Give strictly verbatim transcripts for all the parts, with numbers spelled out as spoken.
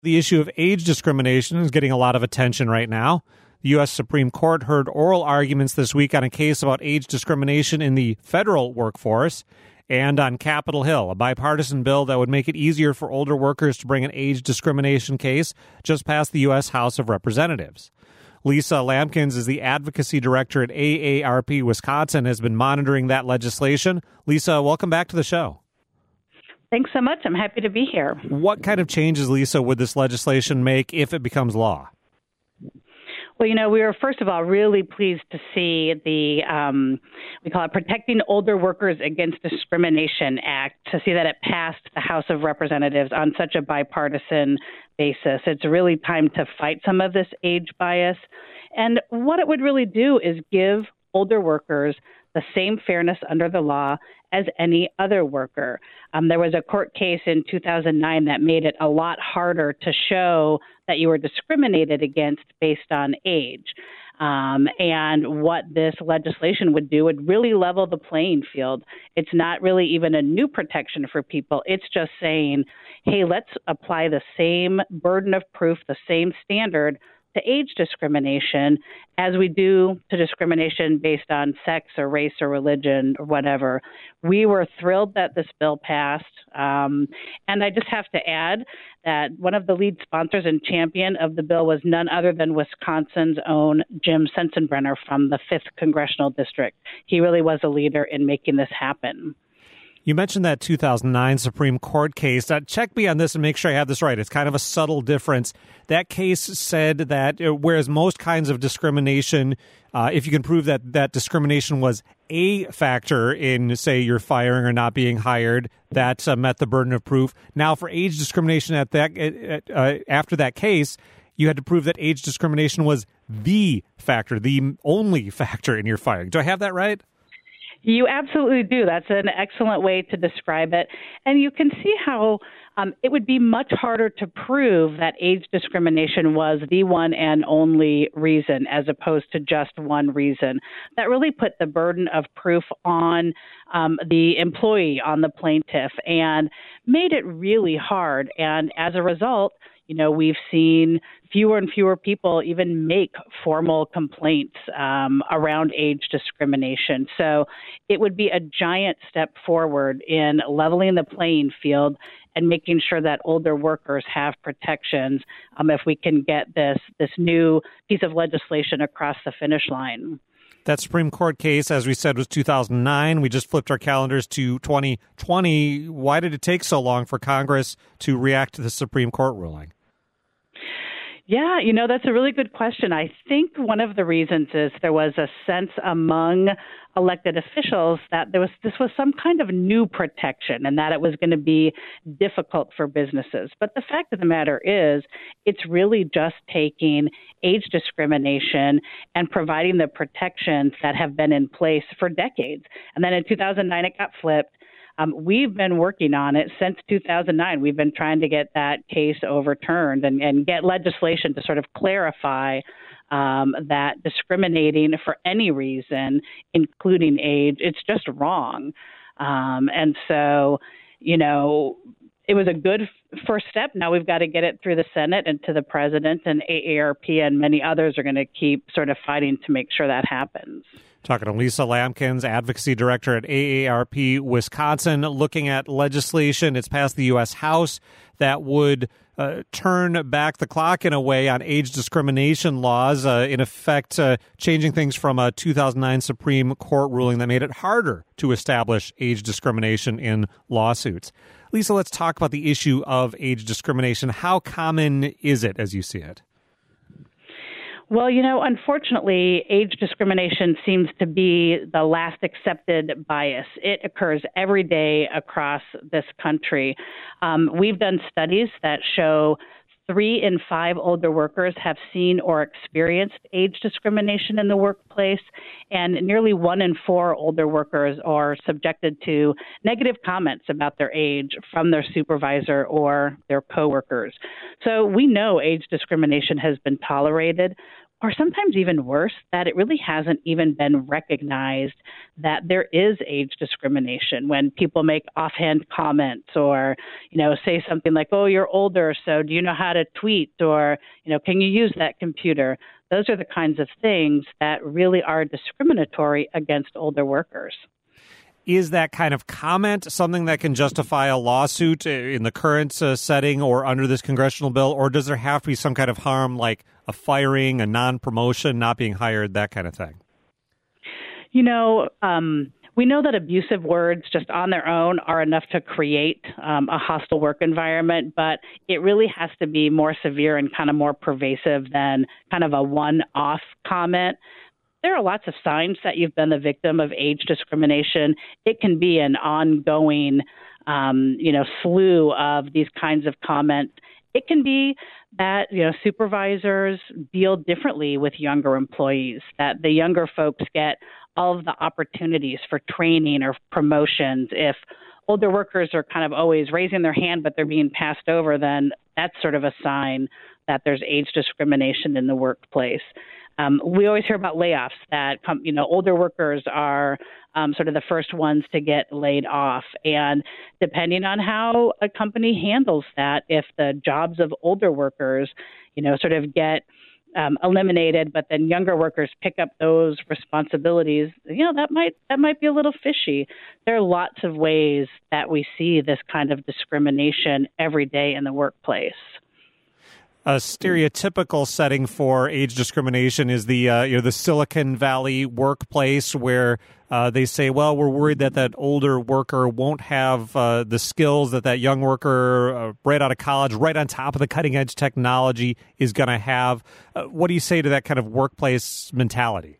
The issue of age discrimination is getting a lot of attention right now. The U S Supreme Court heard oral arguments this week on a case about age discrimination in the federal workforce, and on Capitol Hill, a bipartisan bill that would make it easier for older workers to bring an age discrimination case just passed the U S House of Representatives. Lisa Lampkins is the advocacy director at A A R P Wisconsin, has been monitoring that legislation. Lisa, welcome back to the show. Thanks so much. I'm happy to be here. What kind of changes, Lisa, would this legislation make if it becomes law? Well, you know, we were, first of all, really pleased to see the, um, we call it Protecting Older Workers Against Discrimination Act, to see that it passed the House of Representatives on such a bipartisan basis. It's really time to fight some of this age bias. And what it would really do is give older workers the same fairness under the law as any other worker. Um, there was a court case in two thousand nine that made it a lot harder to show that you were discriminated against based on age. Um, and what this legislation would do would really level the playing field. It's not really even a new protection for people. It's just saying, hey, let's apply the same burden of proof, the same standard to age discrimination as we do to discrimination based on sex or race or religion or whatever. We were thrilled that this bill passed. Um, and I just have to add that one of the lead sponsors and champion of the bill was none other than Wisconsin's own Jim Sensenbrenner from the fifth Congressional District. He really was a leader in making this happen. You mentioned that two thousand nine Supreme Court case. Uh, check me on this and make sure I have this right. It's kind of a subtle difference. That case said that uh, whereas most kinds of discrimination, uh, if you can prove that that discrimination was a factor in, say, your firing or not being hired, that uh, met the burden of proof. Now, for age discrimination at that uh, after that case, you had to prove that age discrimination was the factor, the only factor in your firing. Do I have that right? You absolutely do. That's an excellent way to describe it. And you can see how um, it would be much harder to prove that age discrimination was the one and only reason as opposed to just one reason. That really put the burden of proof on um, the employee, on the plaintiff, and made it really hard. And as a result, you know, we've seen fewer and fewer people even make formal complaints um, around age discrimination. So it would be a giant step forward in leveling the playing field and making sure that older workers have protections um, if we can get this this new piece of legislation across the finish line. That Supreme Court case, as we said, was two thousand nine. We just flipped our calendars to twenty twenty. Why did it take so long for Congress to react to the Supreme Court ruling? Yeah, you know, that's a really good question. I think one of the reasons is there was a sense among elected officials that there was this was some kind of new protection and that it was going to be difficult for businesses. But the fact of the matter is, it's really just taking age discrimination and providing the protections that have been in place for decades. And then in two thousand nine, it got flipped. Um, we've been working on it since two thousand nine. We've been trying to get that case overturned and, and get legislation to sort of clarify um, that discriminating for any reason, including age, it's just wrong. Um, and so, you know, it was a good first step. Now we've got to get it through the Senate and to the president, and A A R P and many others are going to keep sort of fighting to make sure that happens. Talking to Lisa Lampkins, advocacy director at A A R P Wisconsin, looking at legislation. It's passed the U S House that would uh, turn back the clock in a way on age discrimination laws, uh, in effect uh, changing things from a two thousand nine Supreme Court ruling that made it harder to establish age discrimination in lawsuits. Lisa, let's talk about the issue of age discrimination. How common is it as you see it? Well, you know, unfortunately, age discrimination seems to be the last accepted bias. It occurs every day across this country. Um, we've done studies that show three in five older workers have seen or experienced age discrimination in the workplace, and nearly one in four older workers are subjected to negative comments about their age from their supervisor or their coworkers. So we know age discrimination has been tolerated. or sometimes even worse, that it really hasn't even been recognized that there is age discrimination when people make offhand comments or, you know, say something like, oh, you're older, so do you know how to tweet? Or, you know, can you use that computer? Those are the kinds of things that really are discriminatory against older workers. Is that kind of comment something that can justify a lawsuit in the current uh, setting or under this congressional bill, or does there have to be some kind of harm like a firing, a non-promotion, not being hired, that kind of thing? You know, um, we know that abusive words just on their own are enough to create um, a hostile work environment, but it really has to be more severe and kind of more pervasive than kind of a one-off comment. There are lots of signs that you've been the victim of age discrimination. It can be an ongoing, um, you know, slew of these kinds of comments. It can be that, you know, supervisors deal differently with younger employees, that the younger folks get all of the opportunities for training or promotions. If older workers are kind of always raising their hand, but they're being passed over, then that's sort of a sign that there's age discrimination in the workplace. Um, we always hear about layoffs, that you know older workers are um, sort of the first ones to get laid off. And depending on how a company handles that, if the jobs of older workers, you know, sort of get um, eliminated, but then younger workers pick up those responsibilities, you know, that might that might be a little fishy. There are lots of ways that we see this kind of discrimination every day in the workplace. A stereotypical setting for age discrimination is the uh, you know the Silicon Valley workplace, where uh, they say, well, we're worried that that older worker won't have uh, the skills that that young worker uh, right out of college, right on top of the cutting edge technology, is going to have. Uh, what do you say to that kind of workplace mentality?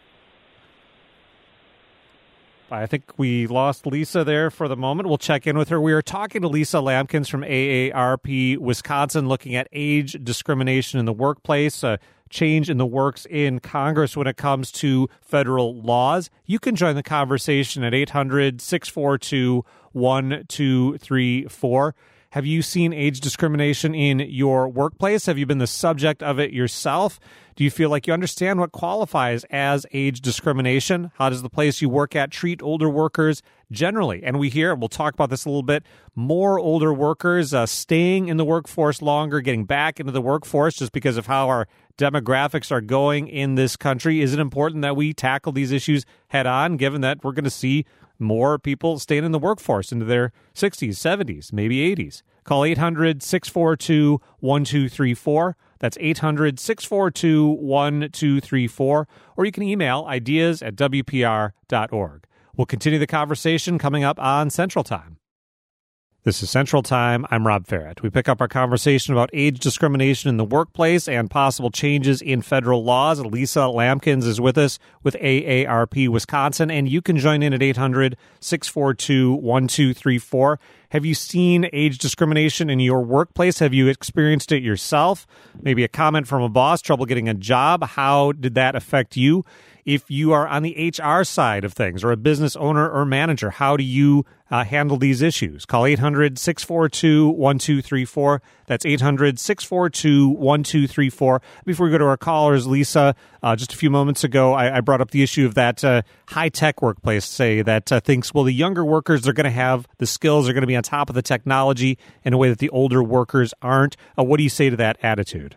I think we lost Lisa there for the moment. We'll check in with her. We are talking to Lisa Lampkins from A A R P Wisconsin, looking at age discrimination in the workplace, a change in the works in Congress when it comes to federal laws. You can join the conversation at eight hundred, six four two, one two three four. Have you seen age discrimination in your workplace? Have you been the subject of it yourself? Do you feel like you understand what qualifies as age discrimination? How does the place you work at treat older workers generally? And we hear, we'll talk about this a little bit, more older workers uh, staying in the workforce longer, getting back into the workforce just because of how our demographics are going in this country. Is it important that we tackle these issues head on, given that we're going to see more people staying in the workforce into their sixties, seventies, maybe eighties? Call eight hundred, six four two, one two three four. That's eight hundred, six four two, one two three four. Or you can email ideas at w p r dot org. We'll continue the conversation coming up on Central Time. This is Central Time. I'm Rob Farrett. We pick up our conversation about age discrimination in the workplace and possible changes in federal laws. Lisa Lampkins is with us with A A R P Wisconsin, and you can join in at eight hundred, six four two, one two three four. Have you seen age discrimination in your workplace? Have you experienced it yourself? Maybe a comment from a boss, trouble getting a job. How did that affect you? If you are on the H R side of things or a business owner or manager, how do you uh, handle these issues? Call eight hundred, six four two, one two three four. That's eight hundred, six four two, one two three four. Before we go to our callers, Lisa, uh, just a few moments ago, I, I brought up the issue of that uh, high-tech workplace, say, that uh, thinks, well, the younger workers are going to have the skills, are going to be on top of the technology in a way that the older workers aren't. Uh, what do you say to that attitude?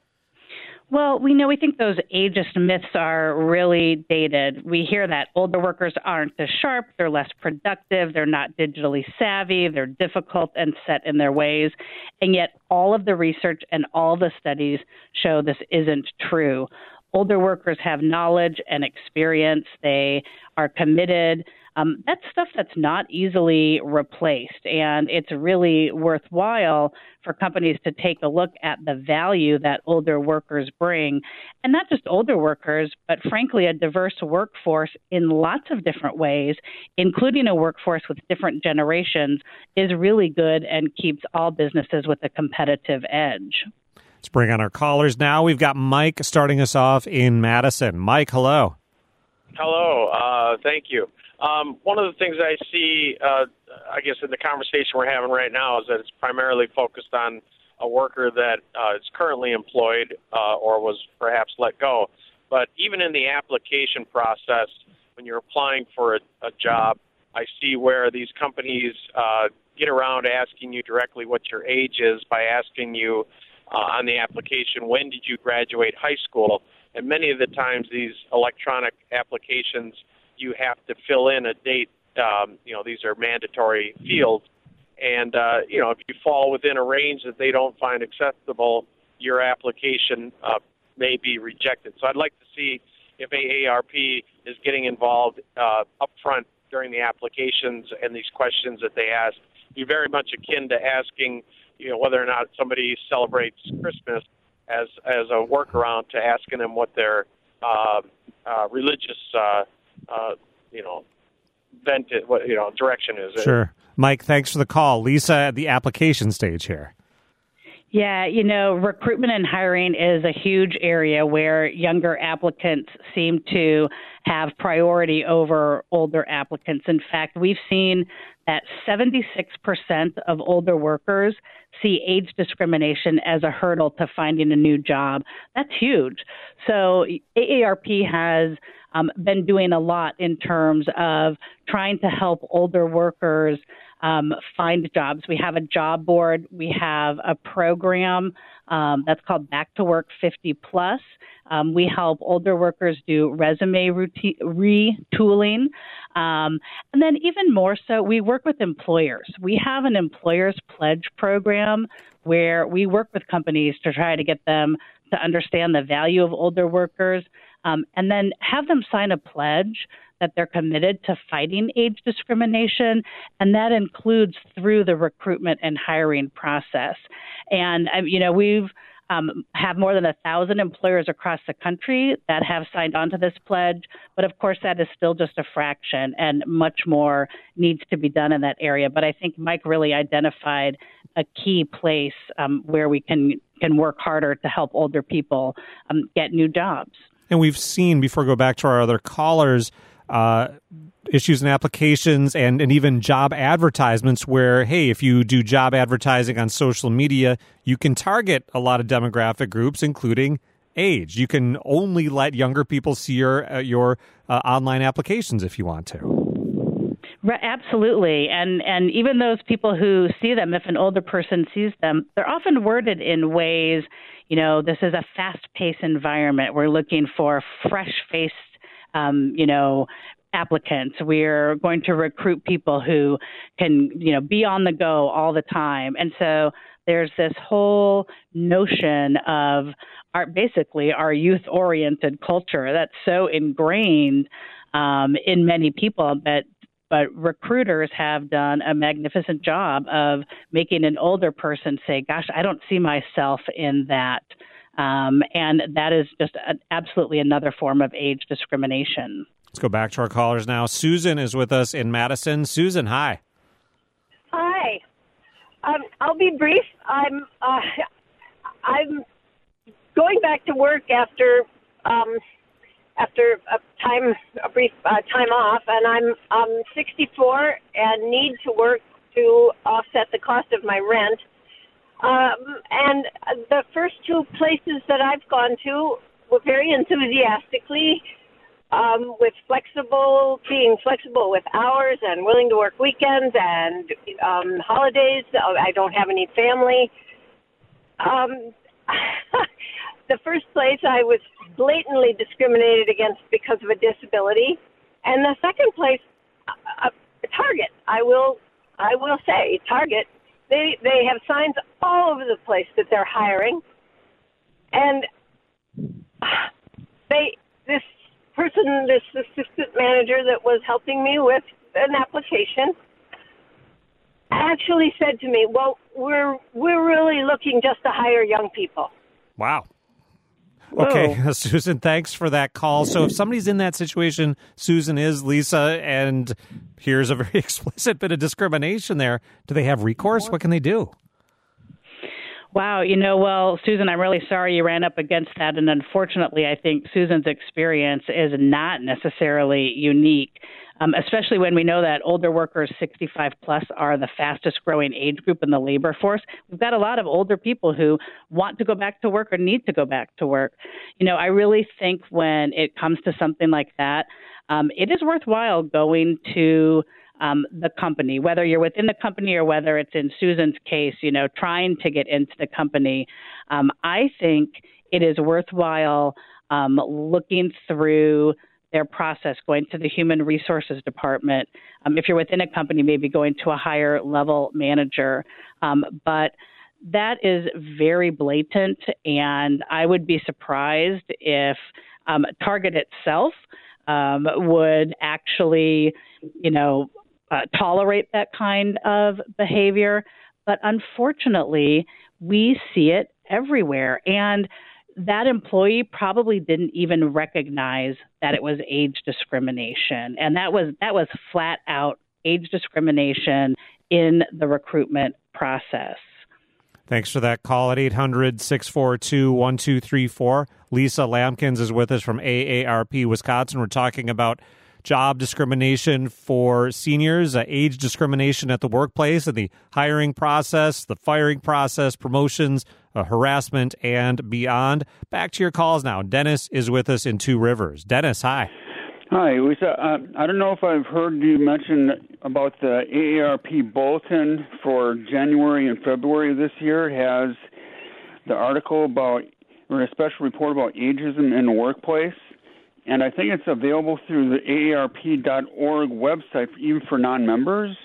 Well, we know we think those ageist myths are really dated. We hear that older workers aren't as sharp, they're less productive, they're not digitally savvy, they're difficult and set in their ways. And yet all of the research and all the studies show this isn't true. Older workers have knowledge and experience. They are committed. Um, that's stuff that's not easily replaced, and it's really worthwhile for companies to take a look at the value that older workers bring, and not just older workers, but frankly, a diverse workforce in lots of different ways, including a workforce with different generations, is really good and keeps all businesses with a competitive edge. Let's bring on our callers now. We've got Mike starting us off in Madison. Mike, hello. Hello. Uh, thank you. Um, one of the things I see, uh, I guess, in the conversation we're having right now is that it's primarily focused on a worker that uh, is currently employed uh, or was perhaps let go. But even in the application process, when you're applying for a, a job, I see where these companies uh, get around asking you directly what your age is by asking you uh, on the application, when did you graduate high school? And many of the times these electronic applications, you have to fill in a date. Um, you know, these are mandatory fields. And, uh, you know, if you fall within a range that they don't find acceptable, your application uh, may be rejected. So I'd like to see if A A R P is getting involved uh, up front during the applications and these questions that they ask. Be very much akin to asking, you know, whether or not somebody celebrates Christmas as as a workaround to asking them what their uh, uh, religious, uh, uh, you know, bent, what you know, direction is. Sure. Mike, thanks for the call. Lisa, at the application stage here. Yeah, you know, recruitment and hiring is a huge area where younger applicants seem to have priority over older applicants. In fact, we've seen that seventy-six percent of older workers see age discrimination as a hurdle to finding a new job. That's huge. So A A R P has um, been doing a lot in terms of trying to help older workers Um, find jobs. We have a job board. We have a program um, that's called Back to Work fifty plus. Um, we help older workers do resume routine, retooling. Um, and then even more so, we work with employers. We have an employers pledge program where we work with companies to try to get them to understand the value of older workers um, and then have them sign a pledge that they're committed to fighting age discrimination, and that includes through the recruitment and hiring process. And, um, you know, we've um, have more than a thousand employers across the country that have signed on to this pledge, but of course that is still just a fraction, and much more needs to be done in that area. But I think Mike really identified a key place um, where we can, can work harder to help older people um, get new jobs. And we've seen, before we go back to our other callers, uh, issues in applications and, and even job advertisements where, hey, if you do job advertising on social media, you can target a lot of demographic groups, including age. You can only let younger people see your, uh, your uh, online applications if you want to. Right, absolutely. And and even those people who see them, if an older person sees them, they're often worded in ways, you know, this is a fast-paced environment. We're looking for fresh-faced, um, you know, applicants. We're going to recruit people who can, you know, be on the go all the time. And so there's this whole notion of our, basically our youth-oriented culture that's so ingrained um, in many people, but But recruiters have done a magnificent job of making an older person say, gosh, I don't see myself in that. Um, and that is just a, absolutely another form of age discrimination. Let's go back to our callers now. Susan is with us in Madison. Susan, hi. Hi. Um, I'll be brief. I'm uh, I'm going back to work after um, after a time a brief uh, time off, and I'm um, sixty-four and need to work to offset the cost of my rent. Um, and the first two places that I've gone to were very enthusiastically, um, with flexible, being flexible with hours and willing to work weekends and um, holidays. I don't have any family. Um, the first place I was blatantly discriminated against because of a disability, and the second place, uh, Target. I will, I will say, Target. They they have signs all over the place that they're hiring, and they this person, this assistant manager that was helping me with an application, actually said to me, "Well, we're we're really looking just to hire young people." Wow. Okay, Whoa. Susan, thanks for that call. So if somebody's in that situation, Susan is Lisa, and here's a very explicit bit of discrimination there. Do they have recourse? What can they do? Wow, you know, well, Susan, I'm really sorry you ran up against that. And unfortunately, I think Susan's experience is not necessarily unique, um, especially when we know that older workers sixty-five plus are the fastest growing age group in the labor force. We've got a lot of older people who want to go back to work or need to go back to work. You know, I really think when it comes to something like that, um, it is worthwhile going to Um, the company, whether you're within the company or whether it's in Susan's case, you know, trying to get into the company. Um, I think it is worthwhile um, looking through their process, going to the human resources department. Um, if you're within a company, maybe going to a higher level manager. Um, but that is very blatant, and I would be surprised if um, Target itself um, would actually, you know, Uh, tolerate that kind of behavior. But unfortunately, we see it everywhere. And that employee probably didn't even recognize that it was age discrimination. And that was that was flat out age discrimination in the recruitment process. Thanks for that call at eight hundred, six four two, one two three four. Lisa Lampkins is with us from A A R P Wisconsin. We're talking about job discrimination for seniors, uh, age discrimination at the workplace, and the hiring process, the firing process, promotions, uh, harassment, and beyond. Back to your calls now. Dennis is with us in Two Rivers. Dennis, hi. Hi, Lisa. Uh, I don't know if I've heard you mention about the A A R P bulletin for January and February of this year. It has the article about, or a special report about ageism in the workplace. And I think it's available through the A A R P dot org website, even for non-members.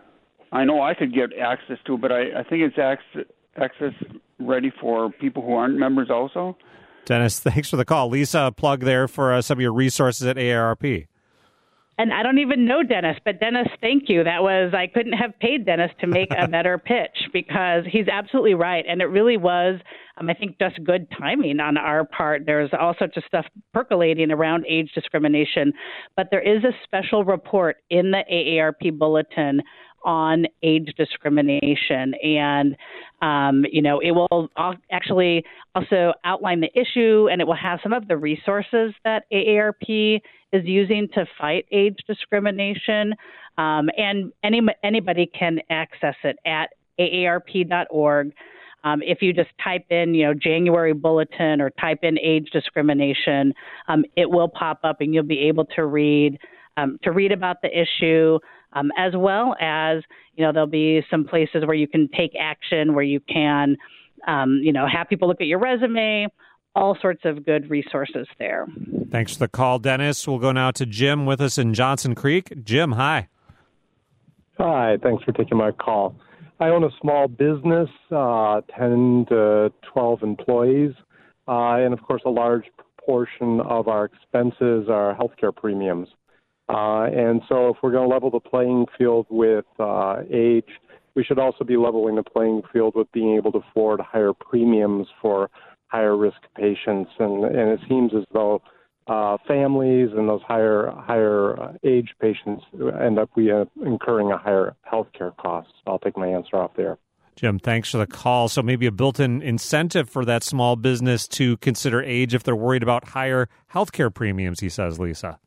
I know I could get access to it, but I, I think it's access, access ready for people who aren't members also. Dennis, thanks for the call. Lisa, a plug there for uh, some of your resources at A A R P. And I don't even know Dennis, but Dennis, thank you. That was, I couldn't have paid Dennis to make a better pitch, because he's absolutely right. And it really was, um, I think, just good timing on our part. There's all sorts of stuff percolating around age discrimination, but there is a special report in the A A R P bulletin on age discrimination. And, um, you know, it will actually also outline the issue, and it will have some of the resources that A A R P is using to fight age discrimination. Um, and any, anybody can access it at A A R P dot org. Um, if you just type in, you know, January bulletin or type in age discrimination, um, it will pop up, and you'll be able to read um, to read about the issue, um, as well as, you know, there'll be some places where you can take action, where you can, um, you know, have people look at your resume, all sorts of good resources there. Thanks for the call, Dennis. We'll go now to Jim with us in Johnson Creek. Jim, hi. Hi, thanks for taking my call. I own a small business, uh, ten to twelve employees, uh, and of course a large portion of our expenses are healthcare premiums. Uh, and so if we're going to level the playing field with uh, age, we should also be leveling the playing field with being able to afford higher premiums for higher risk patients. And, and it seems as though uh, families and those higher higher uh, age patients end up we, uh, incurring a higher healthcare cost. I'll take my answer off there. Jim, thanks for the call. So maybe a built-in incentive for that small business to consider age if they're worried about higher healthcare premiums, he says, Lisa.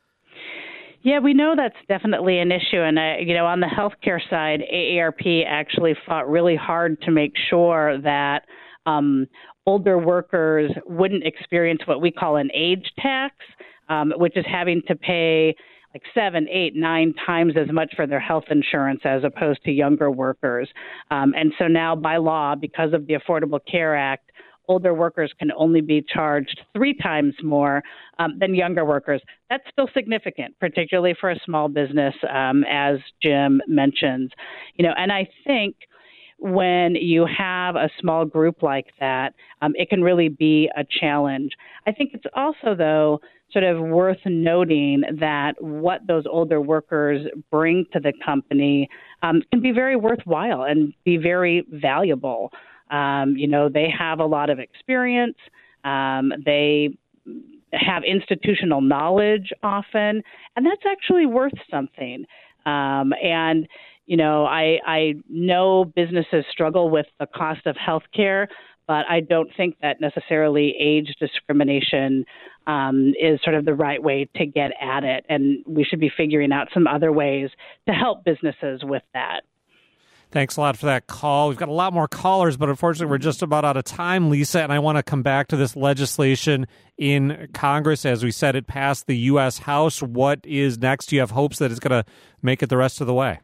Yeah, we know that's definitely an issue. And, uh, you know, on the healthcare side, A A R P actually fought really hard to make sure that um, older workers wouldn't experience what we call an age tax, um, which is having to pay like seven, eight, nine times as much for their health insurance as opposed to younger workers. Um, and so now by law, because of the Affordable Care Act, older workers can only be charged three times more um, than younger workers. That's still significant, particularly for a small business, um, as Jim mentions. You know, and I think when you have a small group like that, um, it can really be a challenge. I think it's also, though, sort of worth noting that what those older workers bring to the company um, can be very worthwhile and be very valuable. Um, you know, they have a lot of experience. Um, they have institutional knowledge often, and that's actually worth something. Um, and you know, I, I know businesses struggle with the cost of health care, but I don't think that necessarily age discrimination um, is sort of the right way to get at it. And we should be figuring out some other ways to help businesses with that. Thanks a lot for that call. We've got a lot more callers, but unfortunately we're just about out of time, Lisa, and I want to come back to this legislation in Congress. As we said, it passed the U S House. What is next? Do you have hopes that it's going to make it the rest of the way?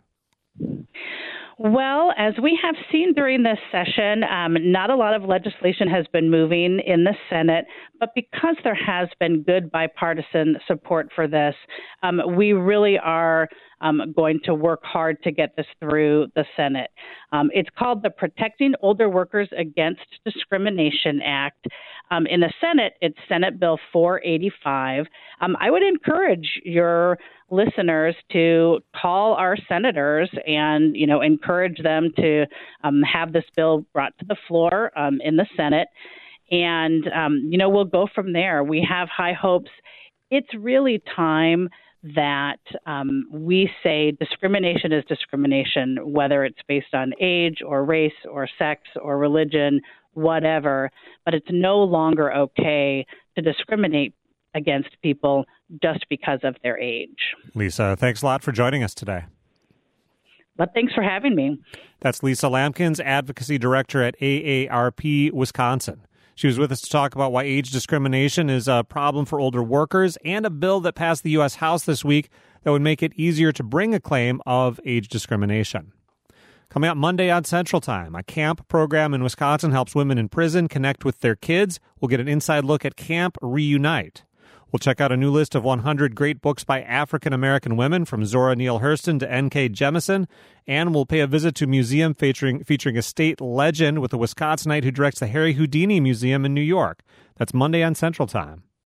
Well, as we have seen during this session, um, not a lot of legislation has been moving in the Senate, but because there has been good bipartisan support for this, um, we really are um, going to work hard to get this through the Senate. Um, it's called the Protecting Older Workers Against Discrimination Act. Um, in the Senate, it's Senate Bill four eighty-five. Um, I would encourage your listeners to call our senators and, you know, encourage them to um, have this bill brought to the floor um, in the Senate. And, um, you know, we'll go from there. We have high hopes. It's really time that um, we say discrimination is discrimination, whether it's based on age or race or sex or religion, whatever. But it's no longer okay to discriminate against people just because of their age. Lisa, thanks a lot for joining us today. But thanks for having me. That's Lisa Lampkins, Advocacy Director at A A R P Wisconsin. She was with us to talk about why age discrimination is a problem for older workers and a bill that passed the U S House this week that would make it easier to bring a claim of age discrimination. Coming up Monday on Central Time, a camp program in Wisconsin helps women in prison connect with their kids. We'll get an inside look at Camp Reunite. We'll check out a new list of one hundred great books by African-American women, from Zora Neale Hurston to N K Jemisin. And we'll pay a visit to a museum featuring, featuring a state legend with a Wisconsinite who directs the Harry Houdini Museum in New York. That's Monday on Central Time.